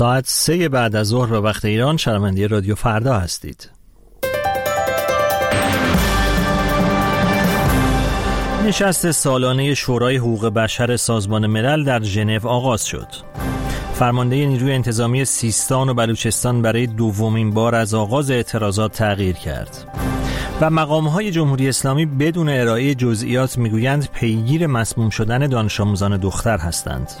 ساعت 3 بعد از ظهر به وقت ایران شنونده رادیو فردا هستید. نشست سالانه شورای حقوق بشر سازمان ملل در ژنو آغاز شد. فرمانده نیروی انتظامی سیستان و بلوچستان برای دومین بار از آغاز اعتراضات تغییر کرد. و مقام‌های جمهوری اسلامی بدون ارائه جزئیات میگویند پیگیر مسموم شدن دانش آموزان دختر هستند.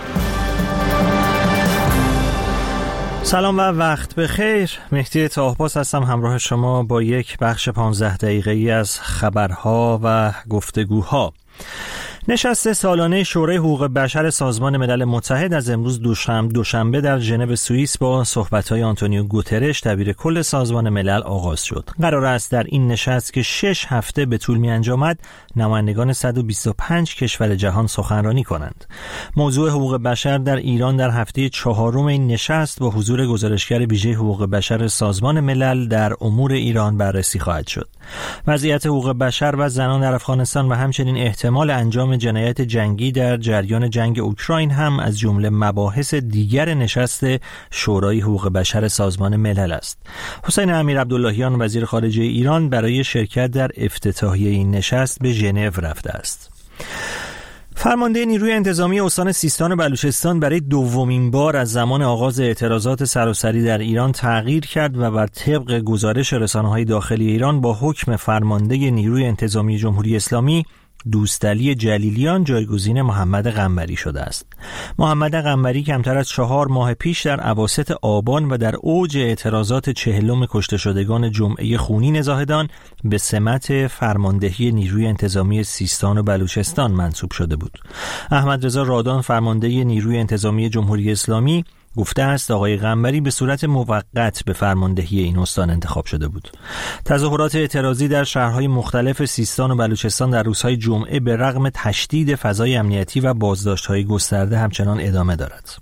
سلام و وقت بخیر. مهدی طاهباز هستم همراه شما با یک بخش 15 دقیقه‌ای از خبرها و گفتگوها. نشست سالانه شورای حقوق بشر سازمان ملل متحد از امروز دوشنبه در ژنو سوئیس با صحبت‌های آنتونیو گوترش دبیر کل سازمان ملل آغاز شد. قرار است در این نشست که 6 هفته به طول می‌انجامد نمایندگان 125 کشور جهان سخنرانی کنند. موضوع حقوق بشر در ایران در هفته 4 این نشست با حضور گزارشگر ویژه حقوق بشر سازمان ملل در امور ایران بررسی خواهد شد. وضعیت حقوق بشر و زنان در افغانستان و همچنین احتمال انجام جنایت جنگی در جریان جنگ اوکراین هم از جمله مباحث دیگر نشست شورای حقوق بشر سازمان ملل است. حسین امیرعبداللهیان وزیر خارجه ایران برای شرکت در افتتاحیه این نشست به ژنو رفته است. فرمانده نیروی انتظامی استان سیستان و بلوچستان برای دومین بار از زمان آغاز اعتراضات سراسری در ایران تغییر کرد و بر طبق گزارش رسانه‌های داخلی ایران با حکم فرمانده نیروی انتظامی جمهوری اسلامی دوستعلی جلیلیان جایگزین محمد قنبری شده است. محمد قنبری کمتر از 4 ماه پیش در اواسط آبان و در اوج اعتراضات 40 کشته شدگان جمعه خونین زاهدان به سمت فرماندهی نیروی انتظامی سیستان و بلوچستان منصوب شده بود. احمد رضا رادان فرمانده نیروی انتظامی جمهوری اسلامی گفته است آقای قنبری به صورت موقت به فرماندهی این استان انتخاب شده بود. تظاهرات اعتراضی در شهرهای مختلف سیستان و بلوچستان در روزهای جمعه به رغم تشدید فضای امنیتی و بازداشت‌های گسترده همچنان ادامه دارد.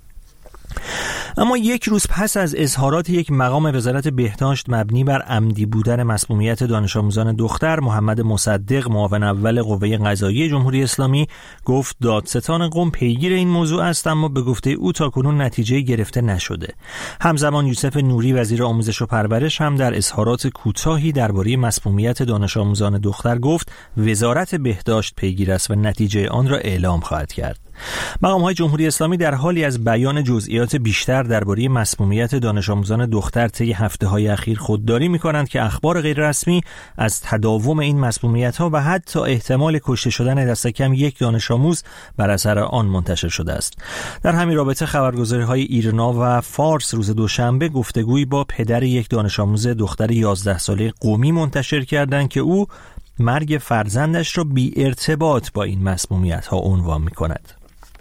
اما یک روز پس از اظهارات یک مقام وزارت بهداشت مبنی بر عمدی بودن مسمومیت دانش آموزان دختر، محمد مصدق معاون اول قوه قضاییه جمهوری اسلامی گفت دادستان قم پیگیر این موضوع است، اما به گفته او تاکنون نتیجه گرفته نشده. همزمان یوسف نوری وزیر آموزش و پرورش هم در اظهارات کوتاهی درباره مسمومیت دانش آموزان دختر گفت وزارت بهداشت پیگیر است و نتیجه آن را اعلام خواهد کرد. مقام‌های جمهوری اسلامی در حالی از بیان جزئیات بیشتر درباره مسمومیت دانش آموزان دختر طی هفته‌های اخیر خودداری می‌کنند که اخبار غیررسمی از تداوم این مسمومیت‌ها و حتی احتمال کشته شدن دست کم یک دانش آموز بر اثر آن منتشر شده است. در همین رابطه خبرگزاری‌های ایرنا و فارس روز دوشنبه گفتگویی با پدر یک دانش آموز دختر 11 ساله قمی منتشر کردند که او مرگ فرزندش را بی ارتباط با این مسمومیت‌ها عنوان می‌کند.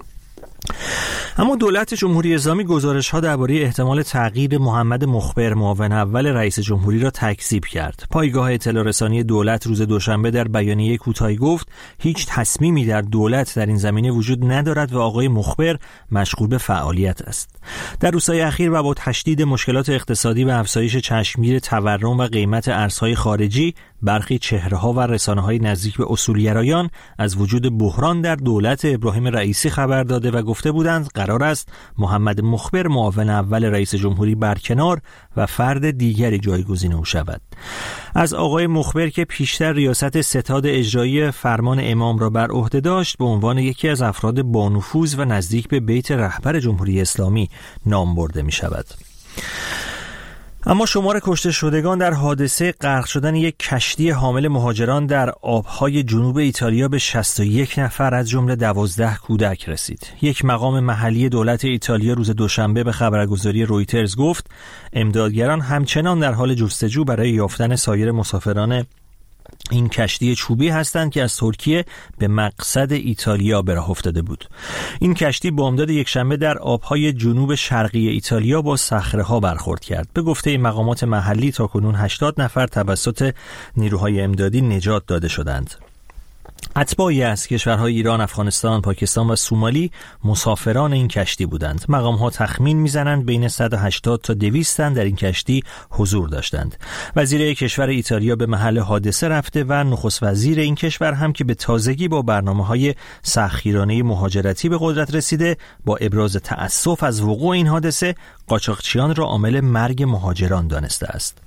اما دولت جمهوری اسلامی گزارش‌ها درباره احتمال تغییر محمد مخبر معاون اول رئیس جمهوری را تکذیب کرد. پایگاه اطلاع رسانی دولت روز دوشنبه در بیانیه کوتاهی گفت هیچ تصمیمی در دولت در این زمینه وجود ندارد و آقای مخبر مشغول به فعالیت است. در روزهای اخیر و با تشدید مشکلات اقتصادی و افزایش چشمگیر تورم و قیمت ارزهای خارجی، برخی چهره‌ها و رسانه‌های نزدیک به اصولگرایان از وجود بحران در دولت ابراهیم رئیسی خبر داده و گفته بودند قرار است محمد مخبر معاون اول رئیس جمهوری برکنار و فرد دیگری جایگزین او شود. از آقای مخبر که پیشتر ریاست ستاد اجرایی فرمان امام را بر عهده داشت به عنوان یکی از افراد بانفوذ و نزدیک به بیت رهبر جمهوری اسلامی نام برده می شود. اما شمار کشته شدگان در حادثه غرق شدن یک کشتی حامل مهاجران در آبهای جنوب ایتالیا به 61 نفر از جمله 12 کودک رسید. یک مقام محلی دولت ایتالیا روز دوشنبه به خبرگزاری رویترز گفت امدادگران همچنان در حال جستجو برای یافتن سایر مسافران این کشتی چوبی هستند که از ترکیه به مقصد ایتالیا به راه افتاده بود. این کشتی بامداد یکشنبه در آبهای جنوب شرقی ایتالیا با صخره‌ها برخورد کرد. به گفته مقامات محلی تاکنون 80 نفر توسط نیروهای امدادی نجات داده شدند. اتباعی از کشورهای ایران، افغانستان، پاکستان و سومالی مسافران این کشتی بودند. مقام‌ها تخمین می‌زنند بین 180 تا 200 تن در این کشتی حضور داشتند. وزیر کشور ایتالیا به محل حادثه رفته و نخست وزیر این کشور هم که به تازگی با برنامه‌های سختگیرانه مهاجرتی به قدرت رسیده، با ابراز تأسف از وقوع این حادثه، قاچاقچیان را عامل مرگ مهاجران دانسته است.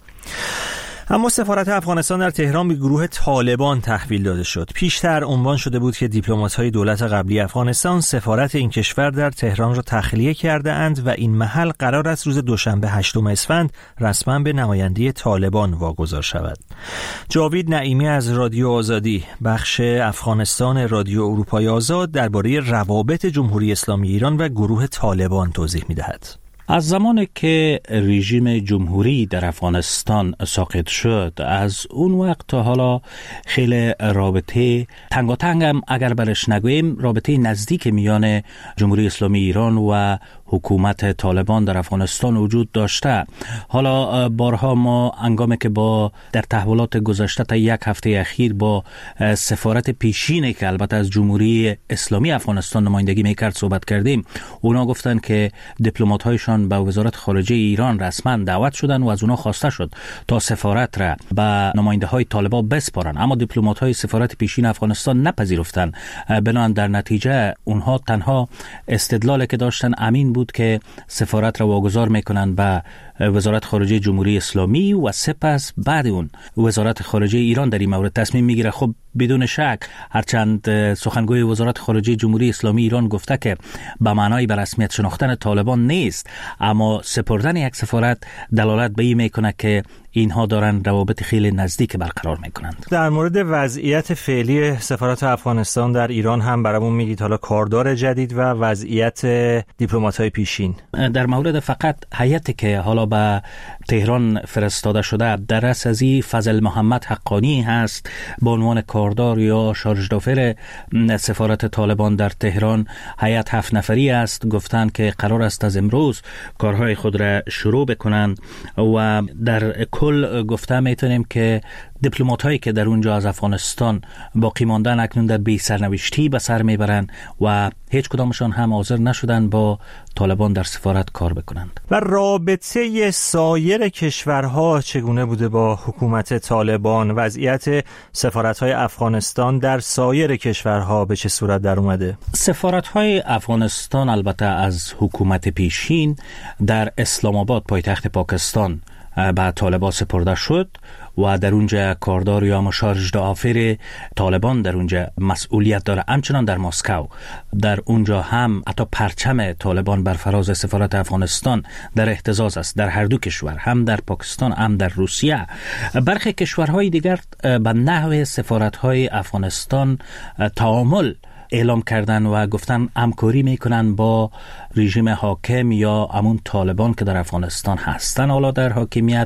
اما سفارت افغانستان در تهران به گروه طالبان تحویل داده شد. پیشتر عنوان شده بود که دیپلمات‌های دولت قبلی افغانستان سفارت این کشور در تهران را تخلیه کرده اند و این محل قرار است روز دوشنبه 8 اسفند رسما به نمایندگی طالبان واگذار شود. جاوید نعیمی از رادیو آزادی، بخش افغانستان رادیو اروپای آزاد، درباره روابط جمهوری اسلامی ایران و گروه طالبان توضیح می‌دهد. از زمانی که رژیم جمهوری در افغانستان ساقط شد، از اون وقت تا حالا خیلی رابطه تنگاتنگ هم اگر برش نگویم، رابطه نزدیک میان جمهوری اسلامی ایران و حکومت طالبان در افغانستان وجود داشته. حالا بارها ما هنگامی که با در تحولات گذشته تا یک هفته اخیر با سفارت پیشینی که البته از جمهوری اسلامی افغانستان نمایندگی میکرد صحبت کردیم، اونا گفتن که دیپلمات‌هایشان به وزارت خارجه ایران رسما دعوت شدن و از اونا خواسته شد تا سفارت را به نماینده‌های طالبان بسپارن، اما دیپلمات‌های سفارت پیشین افغانستان نپذیرفتن. بنابراین در نتیجه اونها تنها استدلالی که داشتن امین بود که سفارت را واگذار میکنن به وزارت خارجه جمهوری اسلامی و سپس بعد اون وزارت خارجه ایران در این مورد تصمیم میگیره. خب بدون شک، هرچند سخنگوی وزارت خارجه جمهوری اسلامی ایران گفته که به معنای به رسمیت شناختن طالبان نیست، اما سپردن یک سفارت دلالت به این میکنه که اینها دارن روابط خیلی نزدیک برقرار میکنند. در مورد وضعیت فعلی سفارت افغانستان در ایران هم برامون میگید، حالا کاردار جدید و وضعیت دیپلمات‌های پیشین. در مورد فقط هیئتی که حالا به تهران فرستاده شده، در رأس از فضل محمد حقانی هست به عنوان کاردار یا شارژ دافر سفارت طالبان در تهران. هیئت 7 نفری است. گفتن که قرار است از امروز کارهای خود را شروع بکنند و در کل گفته میتونیم که دیپلمات هایی که در اونجا از افغانستان باقی ماندن اکنون در بی سرنوشتی به سر میبرند و هیچ کدامشان هم حاضر نشدن با طالبان در سفارت کار بکنند. و رابطه سایر کشورها چگونه بوده با حکومت طالبان؟ وضعیت سفارت های افغانستان در سایر کشورها به چه صورت در اومده؟ سفارت های افغانستان البته از حکومت پیشین در اسلام آباد پایتخت پاکستان به طالبان سپرده شد و در اونجا کاردار یا مشارژ دافر طالبان در اونجا مسئولیت داره. همچنان در مسکو، در اونجا هم حتی پرچم طالبان بر فراز سفارت افغانستان در اهتزاز است، در هر دو کشور، هم در پاکستان هم در روسیه. برخی کشورهای دیگر به نحو سفارت‌های افغانستان تعامل اعلام کردن و گفتن همکاری میکنن با رژیم حاکم یا همون طالبان که در افغانستان هستن. حالا در حاکمیت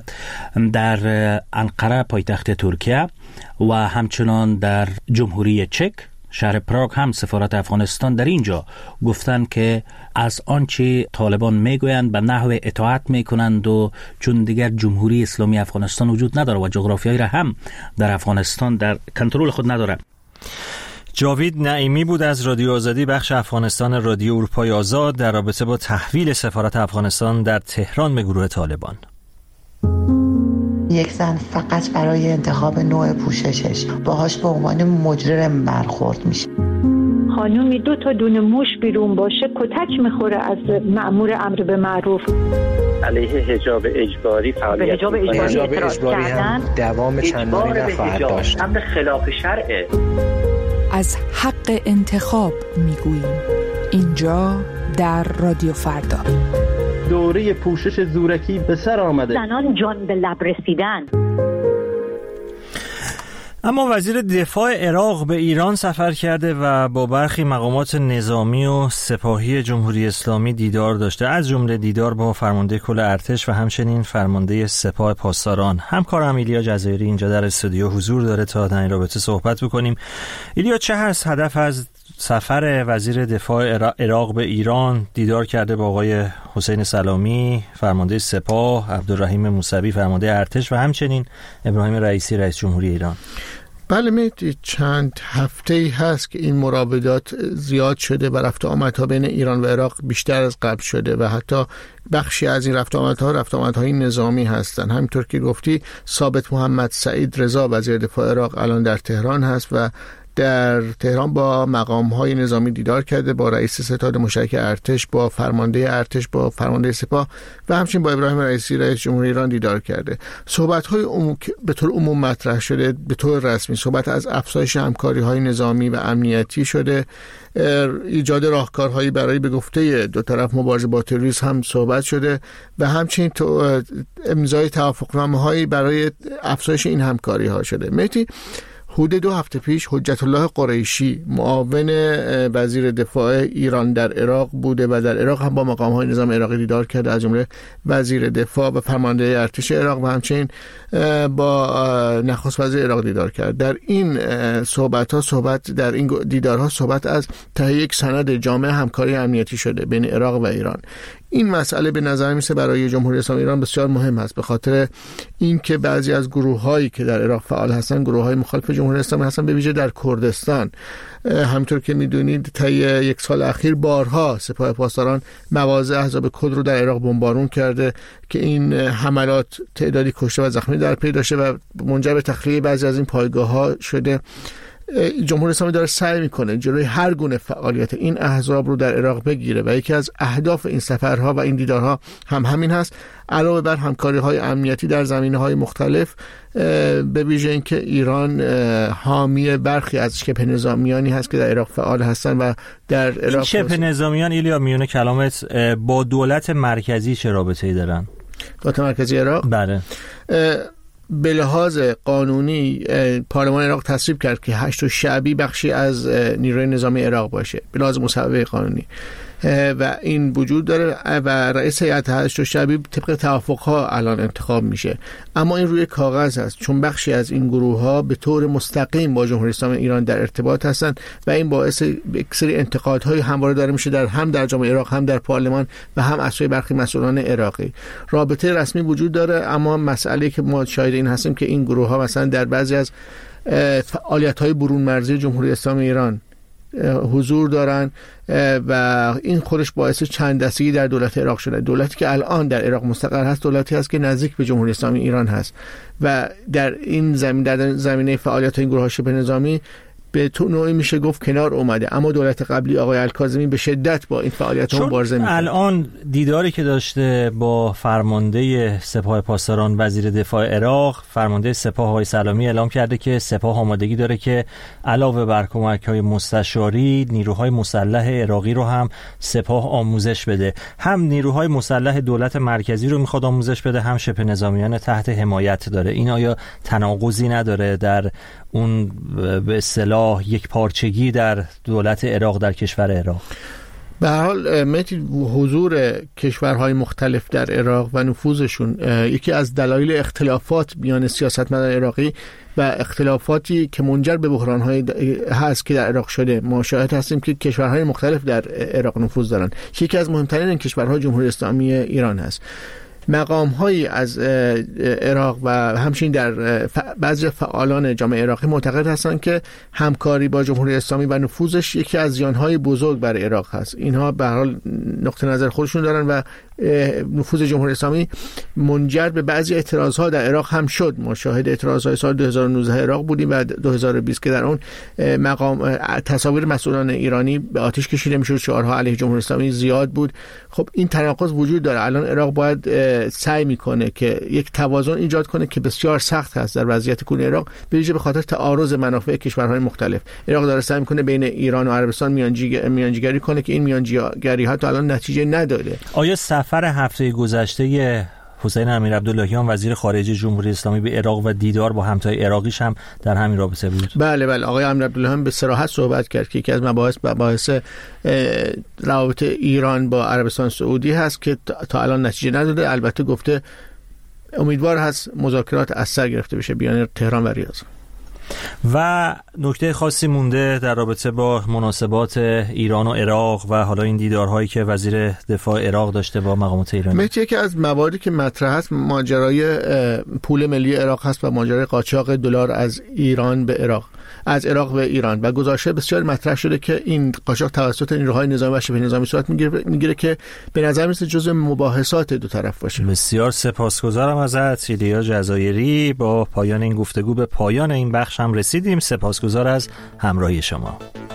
در انقره پایتخت ترکیه و همچنان در جمهوری چک شهر پراگ هم سفارت افغانستان در اینجا گفتن که از آنچه طالبان میگویند به نحو اطاعت میکنند و چون دیگر جمهوری اسلامی افغانستان وجود نداره و جغرافیایی را هم در افغانستان در کنترل خود نداره. جاوید نعیمی بود از رادیو آزادی، بخش افغانستان رادیو اروپای آزاد، در رابطه با تحویل سفارت افغانستان در تهران به گروه طالبان. یک زن فقط برای انتخاب نوع پوششش باهاش به عنوان مجرم برخورد میشه. خانومی 2 تا دونه موش بیرون باشه کتک میخوره از مأمور امر به معروف. علیه حجاب اجباری فعالیت حجاب اجباری هم دوام چندانی نخواهد داشت. امر خلاف شرعه. از حق انتخاب میگوییم اینجا در رادیو فردا. دوره پوشش زورکی به سر آمده. زنان جان به لب رسیدن. اما وزیر دفاع عراق به ایران سفر کرده و با برخی مقامات نظامی و سپاهی جمهوری اسلامی دیدار داشته، از جمله دیدار با فرمانده کل ارتش و همچنین فرمانده سپاه پاسداران. همکارم ایلیا جزایری اینجا در استودیو حضور داره تا در این رابطه صحبت بکنیم. ایلیا، چه هست هدف از سفر وزیر دفاع عراق به ایران؟ دیدار کرده با آقای حسین سلامی فرمانده سپاه، عبدالرحیم موسوی فرمانده ارتش و همچنین ابراهیم رئیسی رئیس جمهوری ایران. بله مهدی، چند هفته‌ای هست که این مراودات زیاد شده و رفت آمدها بین ایران و عراق بیشتر از قبل شده و حتی بخشی از این رفت آمدهای نظامی هستند. همینطور که گفتی ثابت محمد سعید رضا وزیر دفاع عراق الان در تهران هست و در تهران با مقام‌های نظامی دیدار کرده، با رئیس ستاد مشترک ارتش، با فرمانده ارتش، با فرمانده سپاه و همچنین با ابراهیم رئیسی رئیس جمهوری ایران دیدار کرده. صحبت‌های به طور عموم مطرح شده، به طور رسمی صحبت از افزایش همکاری‌های نظامی و امنیتی شده، ایجاد راهکارهایی برای به گفته دو طرف مبارزه با تروریسم هم صحبت شده و همچنین امضای توافقنامه‌هایی برای افزایش این همکاری‌ها شده. مهدی، حدود 2 هفته پیش حجت الله قریشی معاون وزیر دفاع ایران در عراق بوده و در عراق هم با مقام‌های نظام عراقی دیدار کرده، از جمله وزیر دفاع و فرمانده ارتش عراق و همچنین با نخست وزیر عراق دیدار کرد. در این در این دیدارها صحبت از تهیه یک سند جامع همکاری امنیتی شده بین عراق و ایران. این مسئله به نظر میسه برای جمهوری اسلامی ایران بسیار مهم است، به خاطر اینکه بعضی از گروه‌هایی که در عراق فعال هستند گروه‌های مخالف جمهوری اسلامی هستند، به ویژه در کردستان. همونطور که میدونید طی 1 سال اخیر بارها سپاه پاسداران مواضع احزاب کرد رو در عراق بمبارون کرده که این حملات تعدادی کشته و زخمی در پی داشته و منجر به تخلیه بعضی از این پایگاه‌ها شده. جمهوری اسلامی داره سعی میکنه جلوی هر گونه فعالیت این احزاب رو در عراق بگیره و یکی از اهداف این سفرها و این دیدارها هم همین هست، علاوه بر همکاری‌های امنیتی در زمینه‌های مختلف، به ویژه اینکه ایران حامی برخی از شبه نظامیانی هست که در عراق فعال هستن و در عراق. این شبه نظامیان ایلیا میونه کلامت با دولت مرکزی چه رابطه‌ای دارن؟ دولت مرکزی عراق؟ بله. به لحاظ قانونی پارلمان عراق تصویب کرد که هشت شعبی بخشی از نیروی نظامی عراق باشه به لحاظ مصوبه قانونی و این وجود داره و رئیس هیئت هشت شعبی طبق توافقها الان انتخاب میشه. اما این روی کاغذ هست، چون بخشی از این گروه ها به طور مستقیم با جمهوری اسلامی ایران در ارتباط هستند و این باعث یک سری انتقادهای همواره داره میشه هم در جامعه عراق، هم در پارلمان و هم از سوی برخی مسئولان عراقی. رابطه رسمی وجود داره، اما مسئله که ما شاهد این هستیم که این گروه ها مثلا در بعضی از فعالیت های برون مرزی جمهوری اسلامی ایران حضور دارن و این خودش باعث چند دستگی در دولت عراق شده. دولتی که الان در عراق مستقر هست دولتی هست که نزدیک به جمهوری اسلامی ایران هست و در این زمینه فعالیت این گروه شبه نظامی به تو نوعی میشه گفت کنار اومده، اما دولت قبلی آقای الکاظمی به شدت با این فعالیت مبارزه میکنه. الان دیداری که داشته با فرمانده سپاه پاسداران وزیر دفاع عراق، فرمانده سپاه آقای سلامی اعلام کرده که سپاه آمادگی داره که علاوه بر کمک‌های مستشاری نیروهای مسلح عراقی رو هم سپاه آموزش بده. هم نیروهای مسلح دولت مرکزی رو میخواد آموزش بده، هم شبه نظامیان تحت حمایت داره. این آیا تناقضی نداره در اون به اصطلاح یک پارچگی در دولت عراق در کشور عراق؟ به هر حال حضور کشورهای مختلف در عراق و نفوذشون یکی از دلایل اختلافات میان سیاستمداران عراقی و اختلافاتی که منجر به بحران‌های هست که در عراق شده. ما شاهد هستیم که کشورهای مختلف در عراق نفوذ دارن. یکی از مهمترین این کشورها جمهوری اسلامی ایران هست. مقام‌هایی از عراق و همچنین در بعضی فعالان جامعه عراقی معتقد هستند که همکاری با جمهوری اسلامی و نفوذش یکی از زیان‌های بزرگ برای عراق هست. اینها به هر حال نقطه نظر خودشون دارن و نفوذ جمهوری اسلامی منجر به بعضی اعتراض‌ها در عراق هم شد. ما شاهد اعتراض‌های سال 2019 عراق بودیم و 2020 که در اون مقام تصاویر مسئولان ایرانی به آتش کشیده میشد، شعارها علیه جمهوری اسلامی زیاد بود. خب این تناقض وجود داره. الان عراق باید سعی میکنه که یک توازن ایجاد کنه که بسیار سخت هست در وضعیت کنونی عراق، به ویژه به خاطر تعارض منافع کشورهای مختلف. عراق داره سعی میکنه بین ایران و عربستان میانجیگری کنه که این میانجیگری ها تا الان نتیجه نداده. آیا سفر هفته گذشته حسین امیرعبداللهیان وزیر خارجه جمهوری اسلامی به عراق و دیدار با همتای عراقیش هم در همین رابطه بود؟ بله آقای امیرعبداللهیان به صراحت صحبت کرد که یکی از مباحث روابط ایران با عربستان سعودی هست که تا الان نتیجه نداده. البته گفته امیدوار هست مذاکرات از سر گرفته بشه. بیان تهران و ریاض. و نکته خاصی مونده در رابطه با مناسبات ایران و عراق و حالا این دیدارهایی که وزیر دفاع عراق داشته با مقامات ایرانی؟ مهدی، یکی از مواردی که مطرح است ماجرای پول ملی عراق هست و ماجرای قاچاق دلار از ایران به عراق، از عراق به ایران. و گزارش بسیار مطرح شده که این قاچاق توسط نیروهای نظامی و شبه نظامی صورت میگیره که به نظر میاد جزء مباحثات دو طرف باشه. بسیار سپاسگزارم ازت ایلیا جزایری. با پایان این گفتگو به پایان این بخش هم رسیدیم. سپاسگزار از همراهی شما.